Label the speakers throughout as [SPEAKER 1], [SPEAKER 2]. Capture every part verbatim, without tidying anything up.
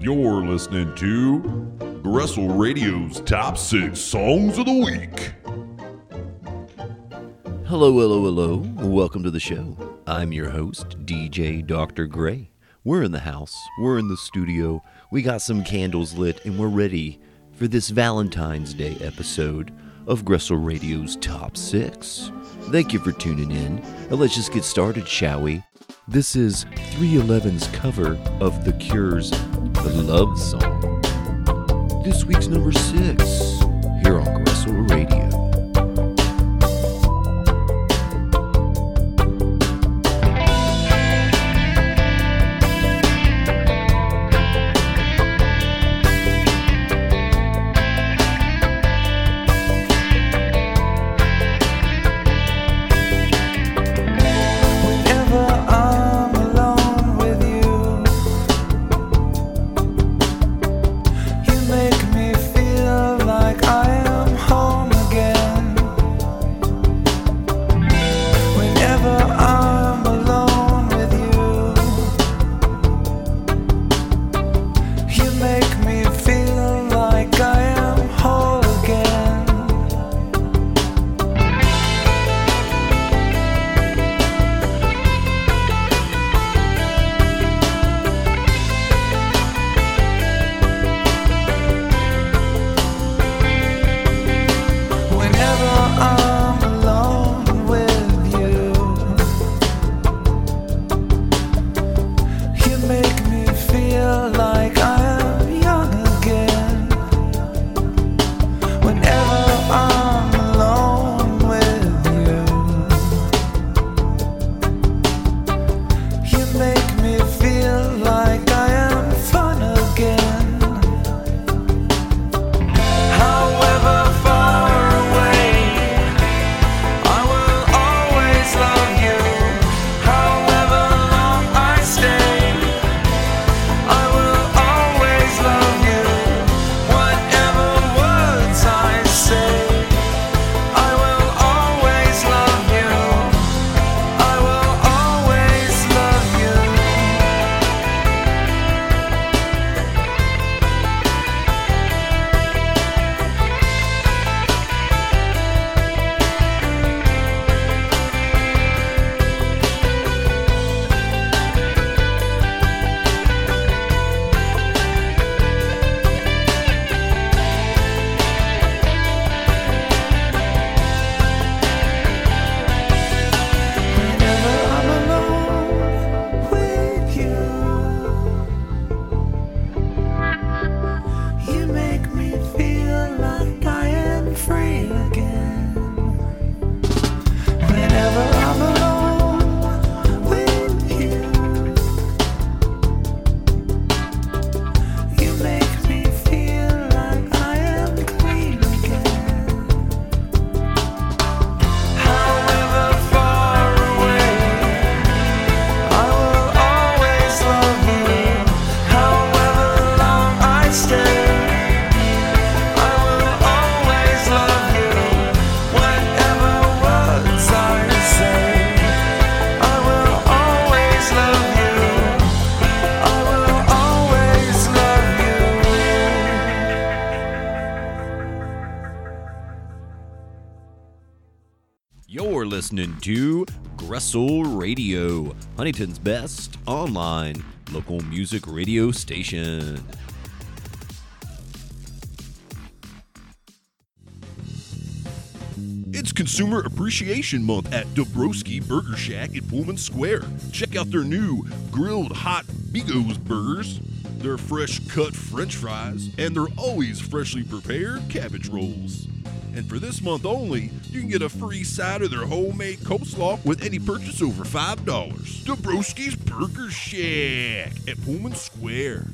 [SPEAKER 1] You're listening to Gressel Radio's Top six Songs of the Week.
[SPEAKER 2] Hello, hello, hello. Welcome to the show. I'm your host, D J Doctor Gray. We're in the house. We're in the studio. We got some candles lit, and we're ready for this Valentine's Day episode of Gressel Radio's Top six. Thank you for tuning in, and let's just get started, shall we? This is three eleven's cover of The Cure's The Love Song. This week's number six, here on Gressel Radio. Listening to Gressel Radio, Huntington's best online local music radio station.
[SPEAKER 1] It's Consumer Appreciation Month at Dabrowski Burger Shack in Pullman Square. Check out their new grilled hot Bigos burgers, their fresh cut French fries, and their always freshly prepared cabbage rolls. And for this month only, you can get a free side of their homemade coleslaw with any purchase over five dollars. Dabrowski's Burger Shack at Pullman Square.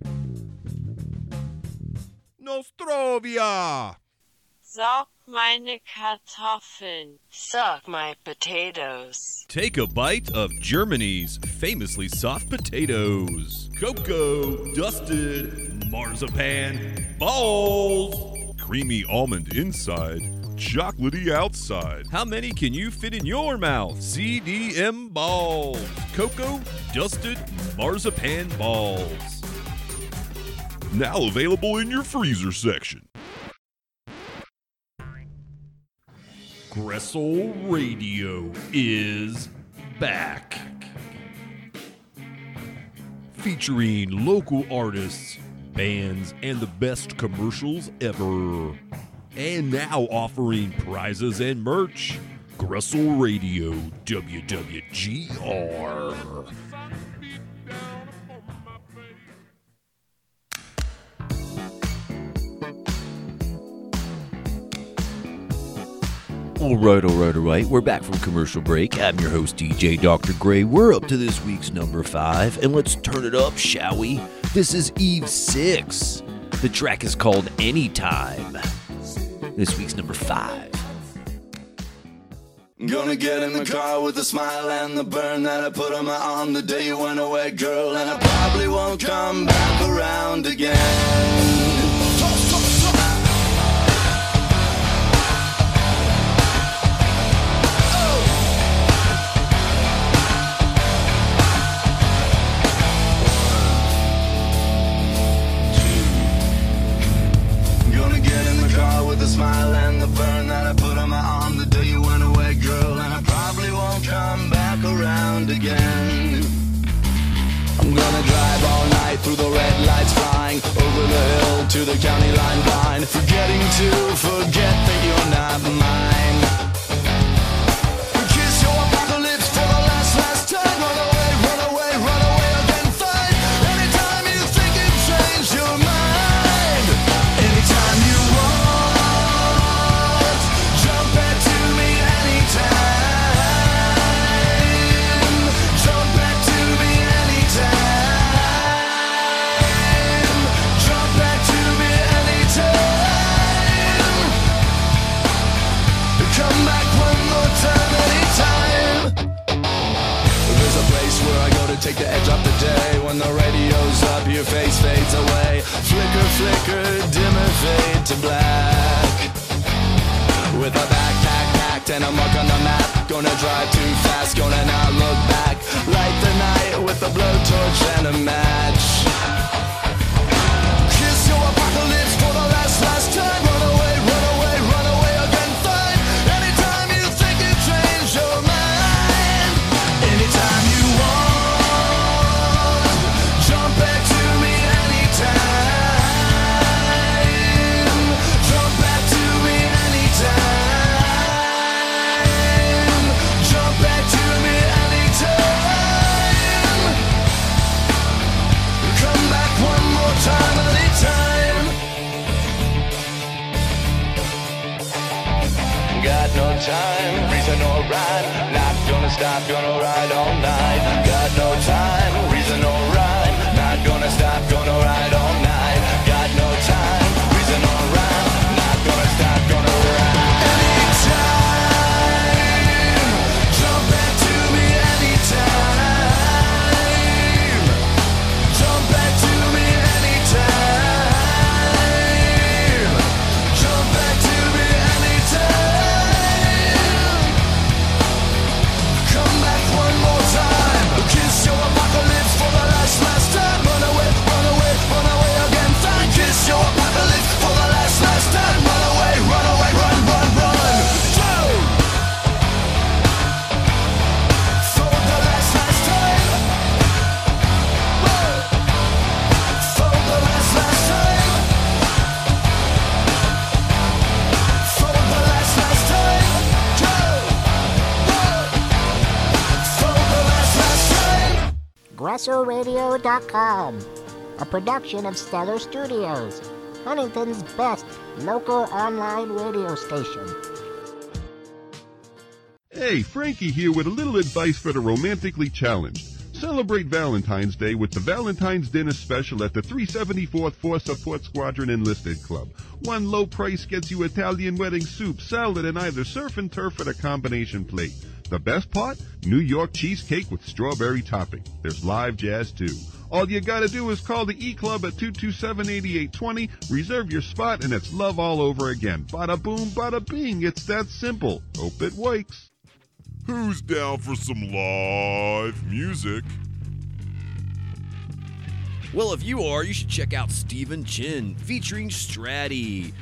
[SPEAKER 1] Nostrovia!
[SPEAKER 3] Saug meine Kartoffeln. Suck my potatoes.
[SPEAKER 1] Take a bite of Germany's famously soft potatoes. Cocoa dusted marzipan balls. Creamy almond inside, chocolatey outside. How many can you fit in your mouth? C D M balls. Cocoa dusted marzipan balls. Now available in your freezer section. Gressel Radio is back. Featuring local artists, bands, and the best commercials ever. And now offering prizes and merch. Gressel Radio, W W G R.
[SPEAKER 2] All right, all right, all right. We're back from commercial break. I'm your host, D J Doctor Gray. We're up to this week's number five, and let's turn it up, shall we? This is Eve six. The track is called Anytime. This week's number five.
[SPEAKER 4] Gonna get in the car with the smile and the burn that I put on my arm the day you went away, girl, and I probably won't come back around again. The smile and the burn that I put on my arm the day you went away, girl, and I probably won't come back around again. I'm gonna drive all night through the red lights, flying over the hill to the county line blind, forgetting to forget that you're not mine. Kiss your apocalypse for the last, last time. Run away, run away, run away again, fine. Anytime you think you've changed your mind, anytime you want. Take the edge off the day. When the radio's up, your face fades away. Flicker, flicker, dimmer, fade to black. With a backpack packed and a mark on the map. Gonna drive too fast, gonna not look back. Light the night with a blowtorch and a match. Kiss your apocalypse for the last, last time. Run away, run away, run away again, fine. Anytime you think you change your mind. Anytime you want. Time, reason or rhyme, not gonna stop, gonna ride all night. Got no time, reason or rhyme, not gonna stop, gonna ride all night. Got no time, reason or rhyme, not gonna stop, gonna ride. Anytime, jump back to me anytime. Jump back to me anytime. Jump back to me anytime. Kiss your apocalypse for the last, last time. Run away, run away, run away again. Fine. Kiss your apocalypse for the last, last time. Run away, run away, run, run, run. Two. For the last, last time. One. For the last, last time. For the last, last time. Two.
[SPEAKER 5] Gressel Radio dot com, a production of Stellar Studios, Huntington's best local online radio station.
[SPEAKER 1] Hey, Frankie here with a little advice for the romantically challenged. Celebrate Valentine's Day with the Valentine's Dinner Special at the three seventy-fourth Force Support Squadron Enlisted Club. One low price gets you Italian wedding soup, salad, and either surf and turf at a combination plate. The best part? New York cheesecake with strawberry topping. There's live jazz, too. All you gotta do is call the E-Club at two two seven, eight eight two zero, reserve your spot, and it's love all over again. Bada boom, bada bing. It's that simple. Hope it wakes. Who's down for some live music?
[SPEAKER 2] Well, if you are, you should check out Stephen Chin featuring Stratty.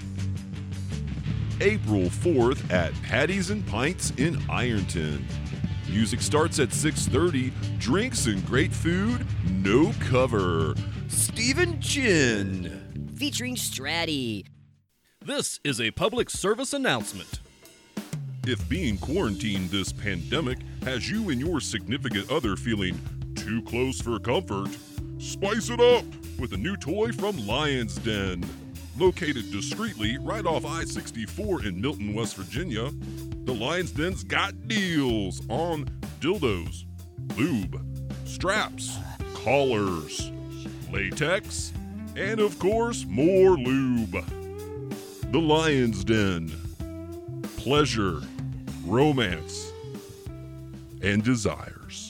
[SPEAKER 1] April fourth at Patties and Pints in Ironton. Music starts at six thirty. Drinks and great food, no cover.
[SPEAKER 2] Stephen Chin
[SPEAKER 6] featuring Stratty.
[SPEAKER 7] This is a public service announcement.
[SPEAKER 1] If being quarantined this pandemic has you and your significant other feeling too close for comfort, spice it up with a new toy from Lion's Den. Located discreetly right off I sixty-four in Milton, West Virginia, the Lion's Den's got deals on dildos, lube, straps, collars, latex, and of course, more lube. The Lion's Den. Pleasure, romance, and desires.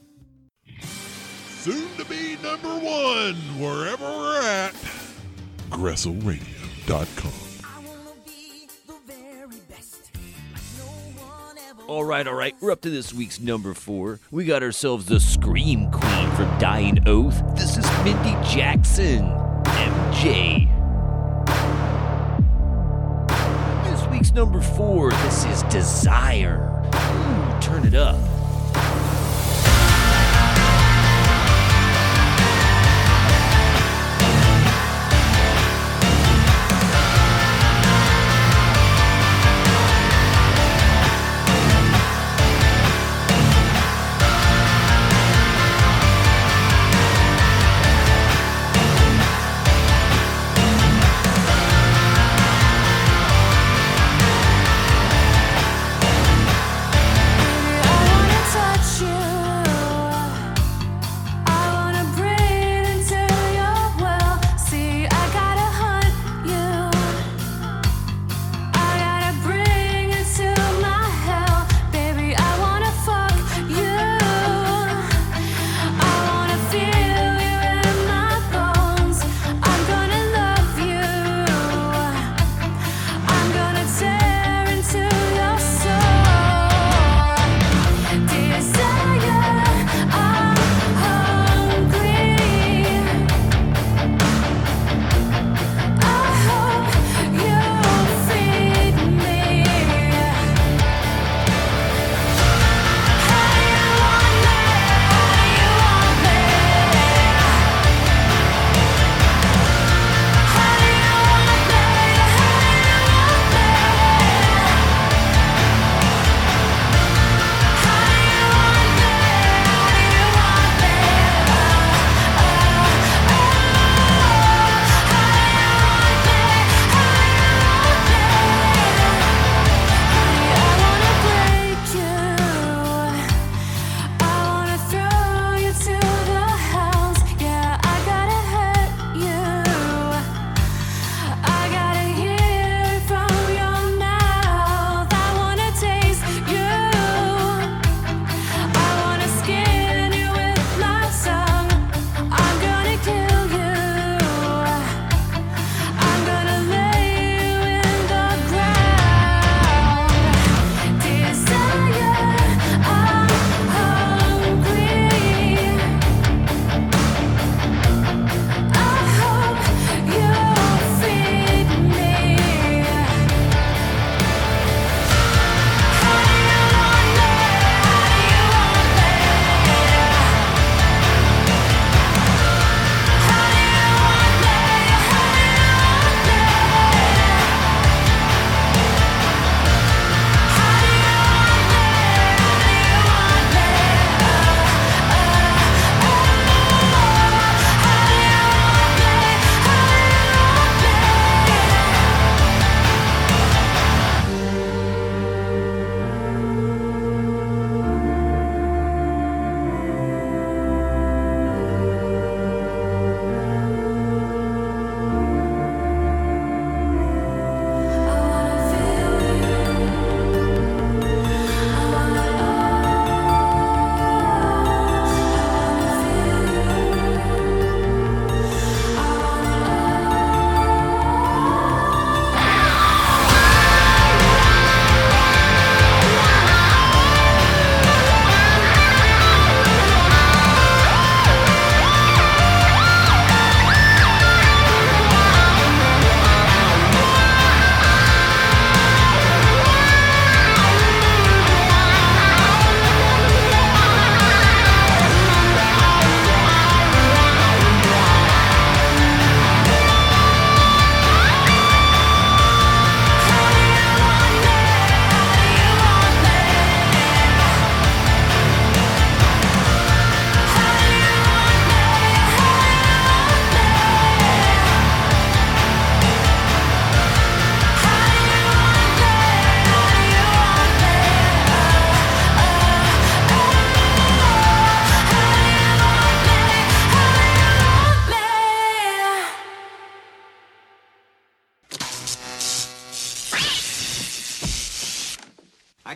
[SPEAKER 1] Soon to be number one wherever we're at. Gressel Radio dot com.
[SPEAKER 2] All right, all right, we're up to this week's number four. We got ourselves the Scream Queen from Dying Oath. This is Mindy Jackson, M J. This week's number four, this is Desire. Ooh, turn it up.
[SPEAKER 8] I wanna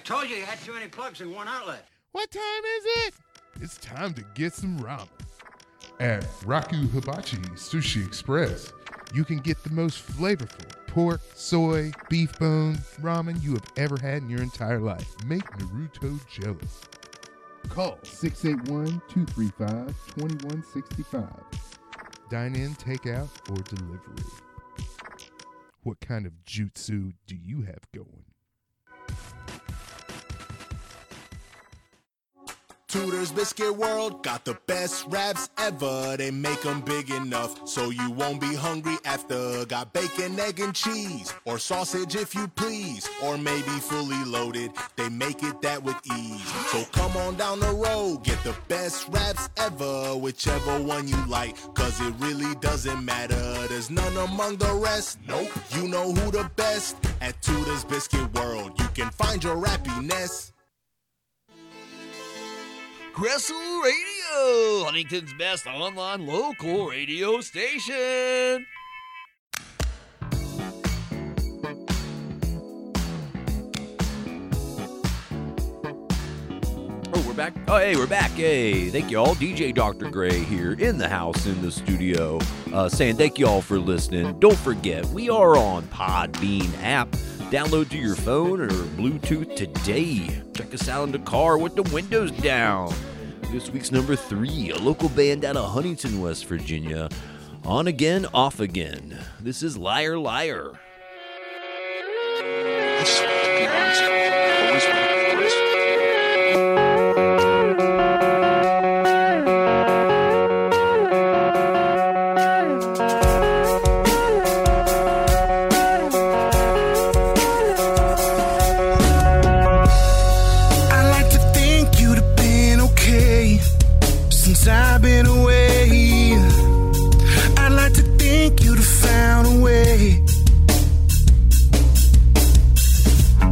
[SPEAKER 8] told you you had too many plugs in one outlet.
[SPEAKER 9] What time is it? It's time to get some ramen. At Raku Hibachi Sushi Express, you can get the most flavorful pork, soy, beef bone ramen you have ever had in your entire life. Make Naruto jealous. Call six eight one, two three five, two one six five. Dine in, take out, or delivery. What kind of jutsu do you have going?
[SPEAKER 10] Tudor's Biscuit World got the best wraps ever. They make them big enough so you won't be hungry after. Got bacon, egg, and cheese, or sausage if you please, or maybe fully loaded. They make it that with ease. So come on down the road, get the best wraps ever, whichever one you like, cause it really doesn't matter. There's none among the rest. Nope, you know who the best. At Tudor's Biscuit World, you can find your happiness.
[SPEAKER 11] Crestle Radio, Huntington's best online local radio station.
[SPEAKER 2] Oh, we're back. Oh, hey, we're back. Hey, thank you all. D J Doctor Gray here in the house, in the studio, uh, saying thank you all for listening. Don't forget, we are on Podbean app. Download to your phone or Bluetooth today. Check us out in the car with the windows down. This week's number three, a local band out of Huntington, West Virginia. On again, off again. This is Liar Liar.
[SPEAKER 12] I've been away. I'd like to think you'd have found a way.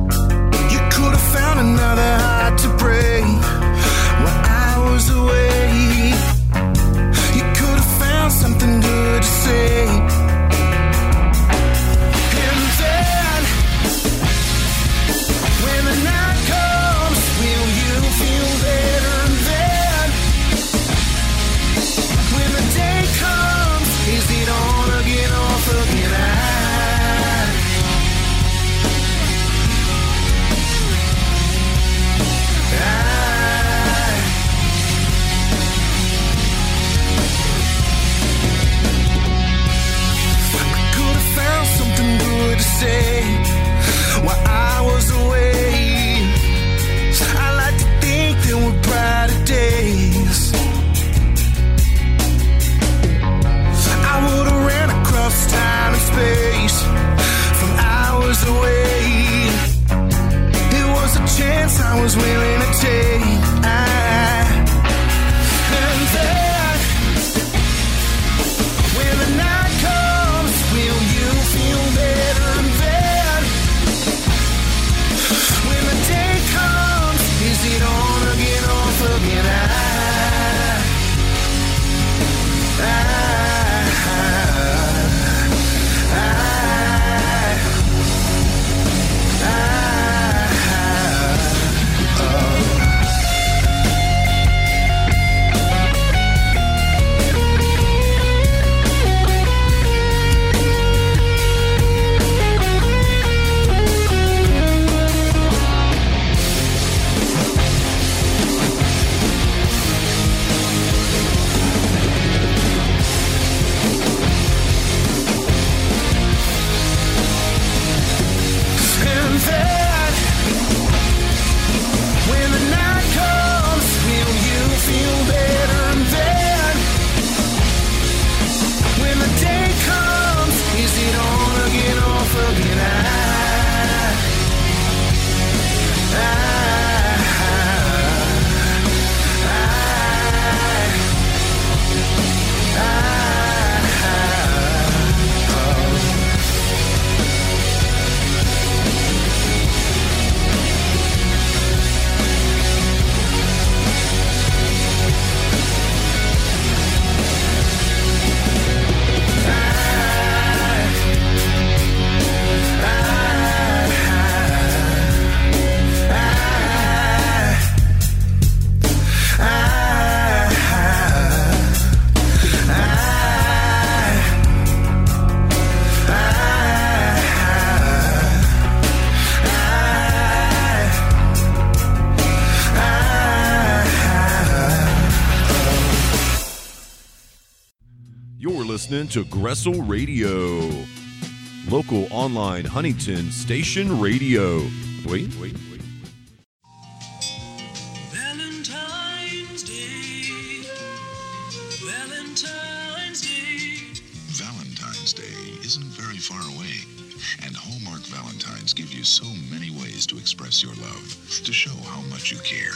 [SPEAKER 1] listening to Gressel Radio, local online Huntington station radio. Wait, wait, wait.
[SPEAKER 12] Valentine's Day. Valentine's Day.
[SPEAKER 13] Valentine's Day isn't very far away, and Hallmark Valentines give you so many ways to express your love, to show how much you care.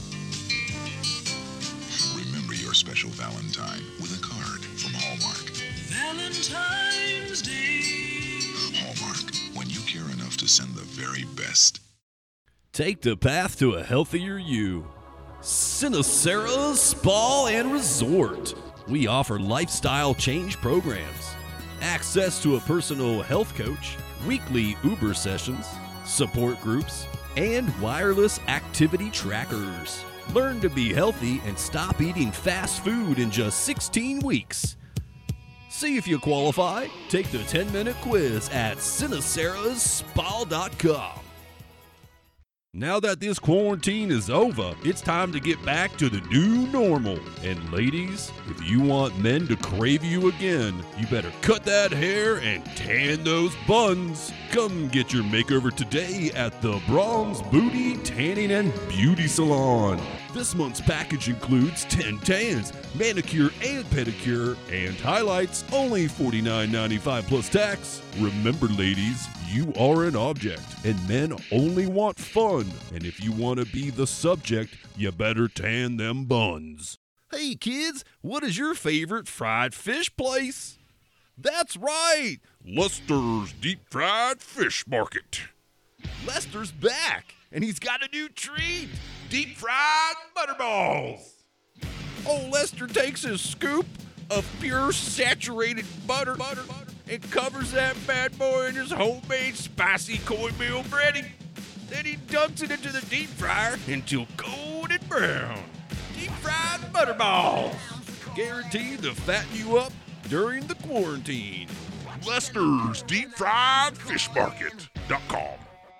[SPEAKER 13] Remember your special Valentine with a card from Hallmark.
[SPEAKER 12] Valentine's Day.
[SPEAKER 13] Hallmark, when you care enough to send the very best.
[SPEAKER 7] Take the path to a healthier you. Sinacera Spa and Resort. We offer lifestyle change programs, access to a personal health coach, weekly Uber sessions, support groups, and wireless activity trackers. Learn to be healthy and stop eating fast food in just sixteen weeks. See if you qualify. Take the ten-minute quiz at Sinaceras Spa dot com. Now that this quarantine is over, it's time to get back to the new normal. And ladies, if you want men to crave you again, you better cut that hair and tan those buns. Come get your makeover today at the Bronze Booty Tanning and Beauty Salon. This month's package includes ten tans, manicure and pedicure, and highlights, only forty-nine ninety-five plus tax. Remember, ladies, you are an object, and men only want fun. And if you want to be the subject, you better tan them buns. Hey kids, what is your favorite fried fish place? That's right, Lester's Deep Fried Fish Market. Lester's back, and he's got a new treat, deep fried butterballs. Old Lester takes a scoop of pure saturated butter, butter, butter and covers that bad boy in his homemade spicy cornmeal breading. Then he dumps it into the deep fryer until golden brown. Deep fried butterballs, guaranteed to fatten you up during the quarantine.
[SPEAKER 1] Lester's Deep Fried Fish Market dot com.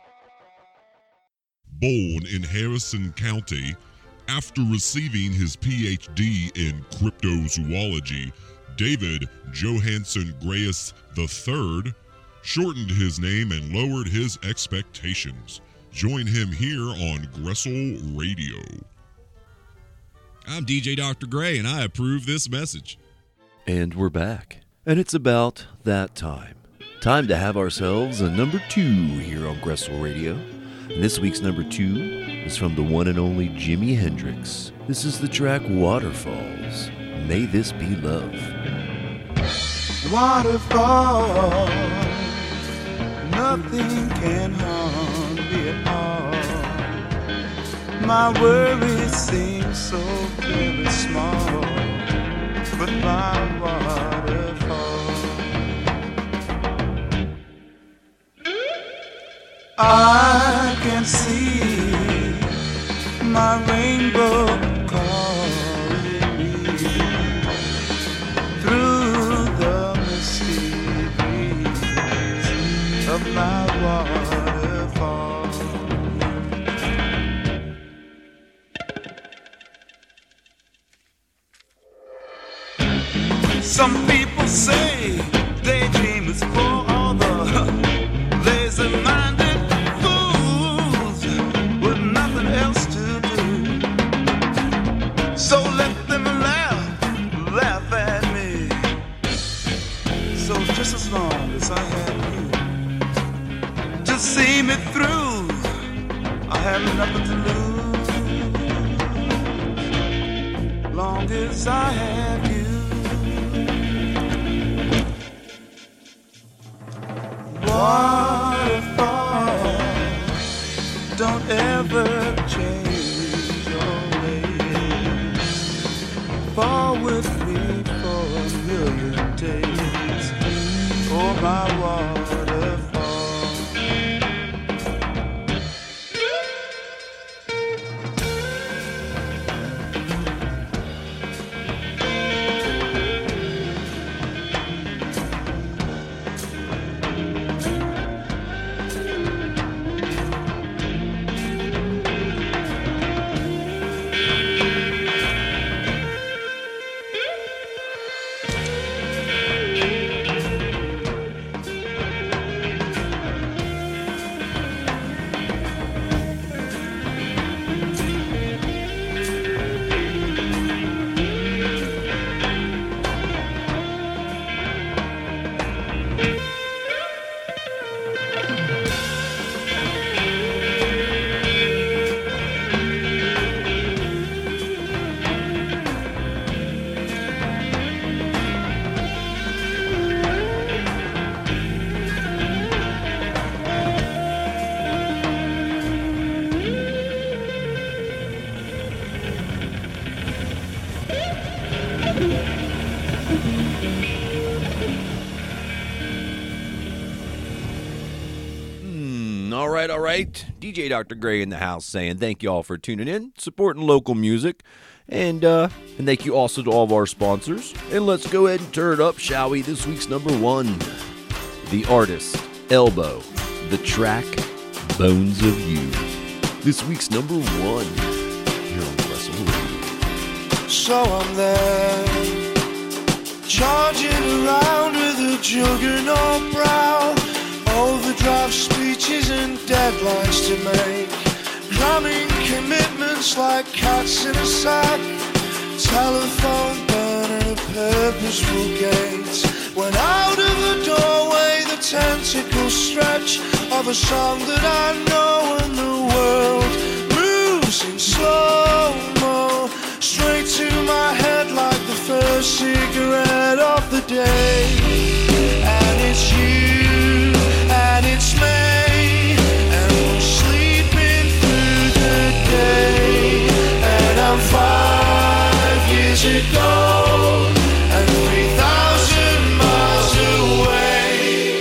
[SPEAKER 1] Born in Harrison County, after receiving his P H D in cryptozoology, David Johansen Grayus the third shortened his name and lowered his expectations. Join him here on Gressel Radio.
[SPEAKER 14] I'm D J Doctor Gray, and I approve this message.
[SPEAKER 2] And we're back. And it's about that time. Time to have ourselves a number two here on Gressel Radio. And this week's number two is from the one and only Jimi Hendrix. This is the track Waterfalls. May this be love.
[SPEAKER 12] Waterfall, nothing can harm me at all. My worries seem so very small, but my waterfall, I can see my rainbow calling me through the misty breeze of my waterfall. Some people say daydream is for all the lazy-minded fools with nothing else to do. So let them laugh, laugh at me. So just as long as I have you to see me through, I have nothing to lose. Long as I have you. Waterfall, don't ever change your ways. Fall with me for a million days. Oh, my waterfall.
[SPEAKER 2] All right, all right. D J Doctor Gray in the house saying thank you all for tuning in, supporting local music, and uh, and thank you also to all of our sponsors. And let's go ahead and turn it up, shall we? This week's number one, the artist, Elbow, the track, Bones of You. This week's number one, here on Wrestle Radio.
[SPEAKER 15] So I'm there, charging around with a juggernaut brow. Overdrive speeches and deadlines to make, cramming commitments like cats in a sack. Telephone burning a purposeful gate. When out of the doorway the tentacles stretch of a song that I know, and the world moves in slow-mo straight to my head like the first cigarette of the day. And it's you, and it's me, and we're sleeping through the day. And I'm five years ago, and three thousand miles away.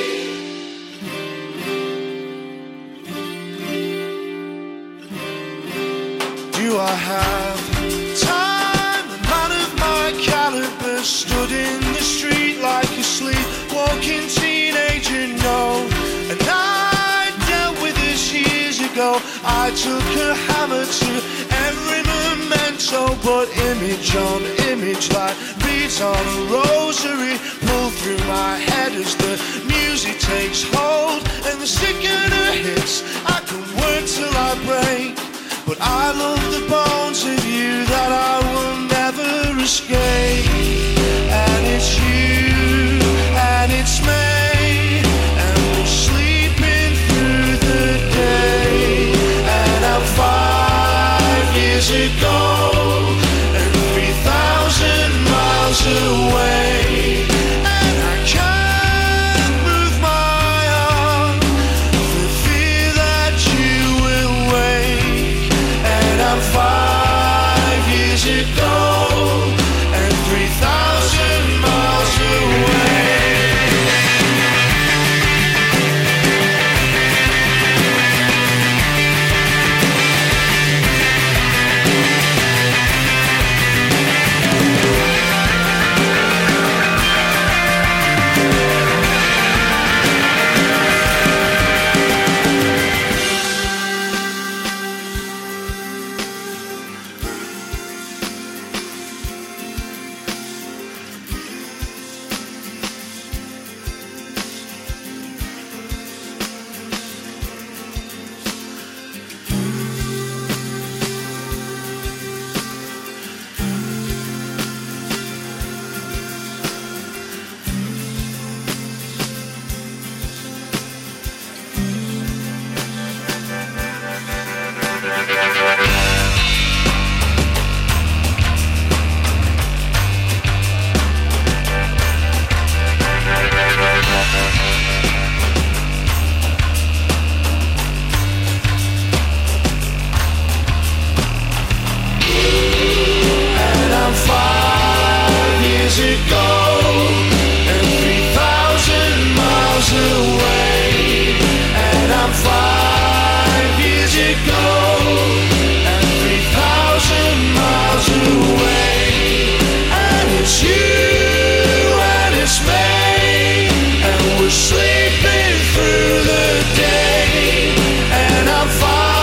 [SPEAKER 15] Do I have time? A man of my caliber stood in the street like a sleepwalking teenager, no. And I dealt with this years ago. I took a hammer to every memento, but image on image like beads on a rosary pull through my head as the music takes hold. And the sicker the hits, I can work till I break. But I love the bones of you that I will never escape. And it's you, and it's me, and we're sleeping through the day. And I'm five years ago, and three thousand miles away. And I can't move my arm for fear that you will wake. And I'm five years ago, and three thousand miles away. And I'm five years ago, and three thousand miles away. And I'm five years ago, and three thousand miles away. And it's you, and it's me, and we're sleeping through the day. And I'm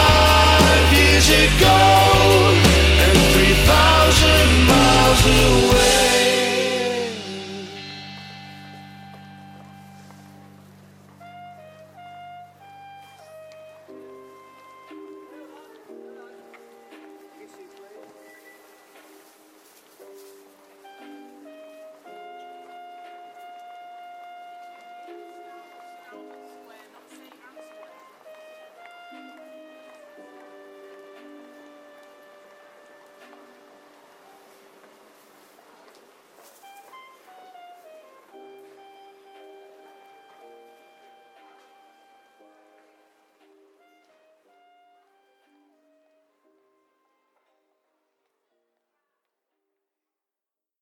[SPEAKER 15] five years ago, and three thousand miles away.